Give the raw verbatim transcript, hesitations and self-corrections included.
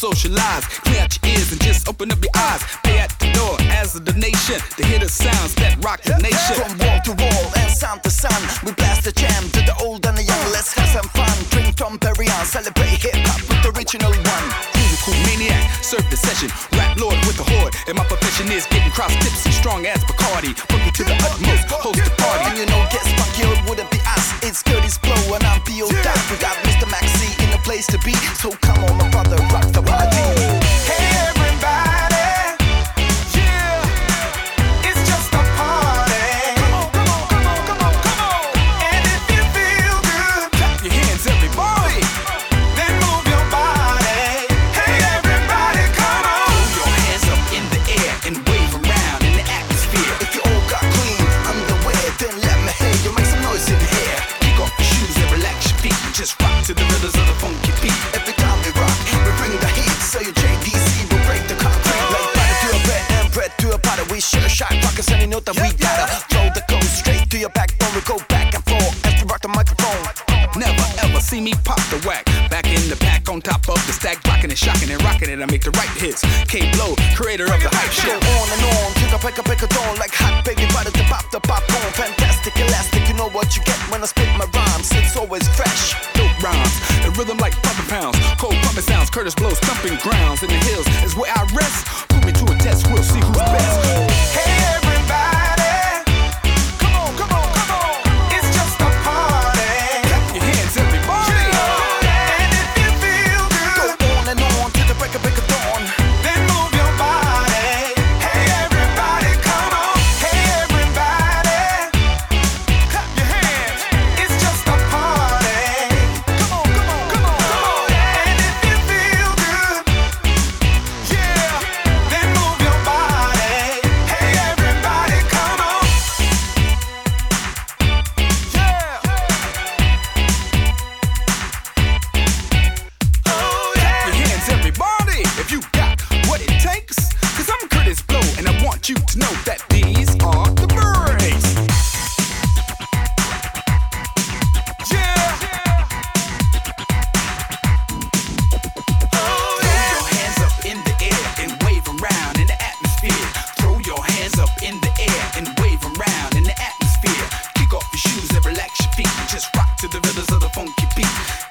socialize. Clear out your ears and just open up your eyes. Pay at the door as a donation to hear the sounds that rock the nation. From wall to wall and sound to sound, we blast the jam to the old and the young. Let's have some fun. Drink Tom Perignon, celebrate hip-hop with the original one. Musical maniac, serve the session. Rap lord with the horde, and my profession is getting cross tipsy, strong as Bacardi. Boogie to the utmost, host the party. And you know, guess funky it wouldn't be us. It's Curtis Blow and I'm P O Dot. We got Mister Maxi in the place to be, so come on, my brother, rock the party. Hey everybody, yeah, it's just a party. Come on, come on, come on, come on, come on. And if you feel good, clap your hands, everybody. Then move your body. Hey everybody, come on. Throw your hands up in the air and wave around in the atmosphere. If you all got clean underwear, then let me hear you make some noise in here. Kick off your shoes and relax your feet and just rock to the rhythms of the funky beat. Every time we rock, we bring the heat. So your J D C will break the concrete. Like butter to a bread and bread to a butter. We sure shine rockers and you know that we gotta throw the gold straight to your backbone. We go back and forth as we rock the microphone. Never ever see me pop the whack. Back in the pack on top of the stack, rocking and shocking and rocking it. I make the right hits. K-Blow, creator of the hype Go shit. on and on, take a pick a pick a dawn like hot baby butter to pop the popcorn. Fantastic, elastic, you know what you get when I spit my rhymes. It's always fresh. Dope rhymes, a rhythm like pumping pounds. Cold pumping sounds, Curtis Blow, thumping grounds. In the hills is where I rest. Put me to a test, we'll see who's best. Hey everybody, come on, come on, come on. It's just a party. Clap your hands, everybody. And if you feel Go good, on and on to the break a break of dawn. then move your body. Hey everybody, come on. Hey everybody, clap your hands. It's just a party. Come on, come on, come on, come on. And if you feel good, yeah, then move your body. Hey everybody, come on. Yeah. Oh yeah. Your hands, everybody, if you got what it takes. Cause I'm Curtis Blow, and I want you to know that these are the breaks. Yeah. Oh Throw yeah. your hands up in the air and wave around in the atmosphere. Throw your hands up in the air and wave around in the atmosphere. Kick off your shoes and relax your feet and just rock to the rhythms of the funky beat.